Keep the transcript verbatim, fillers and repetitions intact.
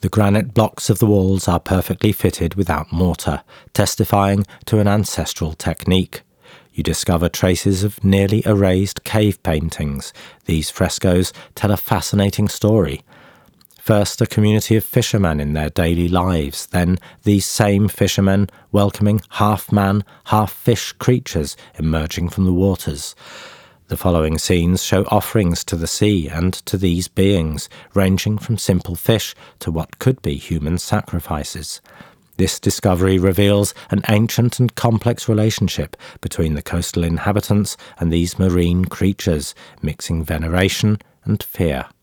The granite blocks of the walls are perfectly fitted without mortar, testifying to an ancestral technique. You discover traces of nearly erased cave paintings. These frescoes tell a fascinating story. First, a community of fishermen in their daily lives, then these same fishermen welcoming half-man, half-fish creatures emerging from the waters. The following scenes show offerings to the sea and to these beings, ranging from simple fish to what could be human sacrifices. This discovery reveals an ancient and complex relationship between the coastal inhabitants and these marine creatures, mixing veneration and fear.